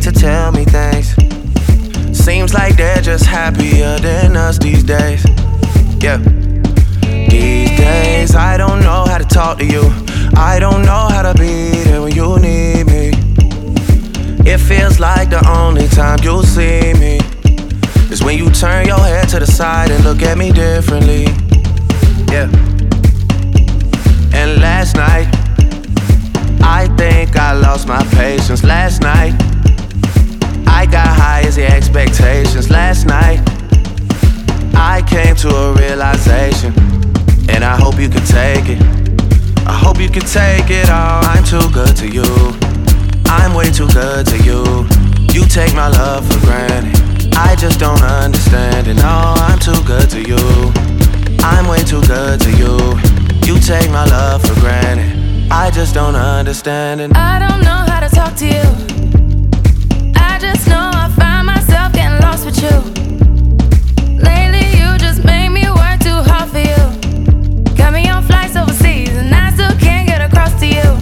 to tell me things. Seems like they're just happier than us these days. Yeah. These days I don't know how to talk to you. I don't know how to be there when you need me. It feels like the only time you'll see me is when you turn your head to the side and look at me differently. Yeah. And last night, I think I lost my patience. Last night, I got high as the expectations. Last night, I came to a realization, and I hope you can take it. I hope you can take it all. I'm too good to you. I'm way too good to you. You take my love for granted. I just don't understand it. No, I'm too good to you. I'm way too good to you. You take my love for granted. I just don't understand it. I don't know how to talk to you. I just know I find myself getting lost with you. Lately you just made me work too hard for you. Got me on flights overseas and I still can't get across to you.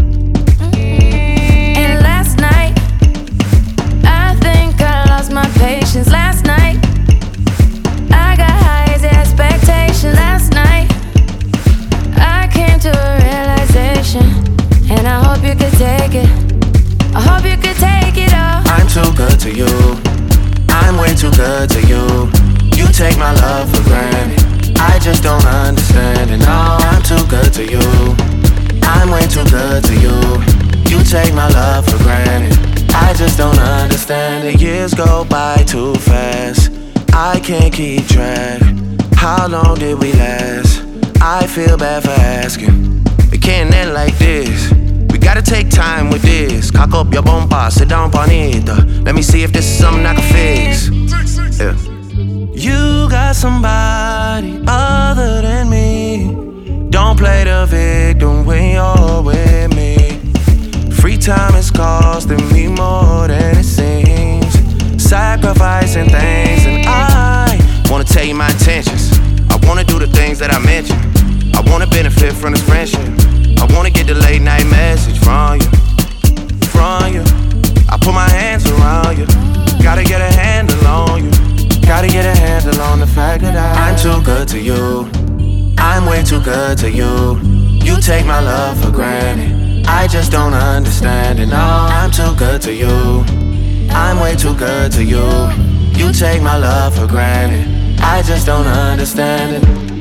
And last night, I think I lost my patience. Last night, I got high as the expectation. Last night, I came to a realization, and I hope you could take it. I hope you could take it all. I'm too good to you. I'm way too good to you. You take my love for granted. I just don't understand it. No, I'm too good to you. I'm way too good to you. You take my love for granted. I just don't understand it. Years go by too fast. I can't keep track. How long did we last? I feel bad for asking. It can't end like this. We gotta take time with this. Cock up your bomba, sit down bonita. Let me see if this is something I can fix. Yeah. You got somebody other than me. Don't play the victim when you're with me. Free time is costing me more than it seems. Sacrificing things, and I wanna tell you my intentions. I wanna do the things that I mentioned. I wanna benefit from this friendship. I wanna get the late night message from you. From you. I put my hands around you. Gotta get a handle on you. Gotta get a handle on the fact that I'm too good to you. I'm way too good to you. You take my love for granted. I just don't understand it. No, I'm too good to you. I'm way too good to you. You take my love for granted. I just don't understand it.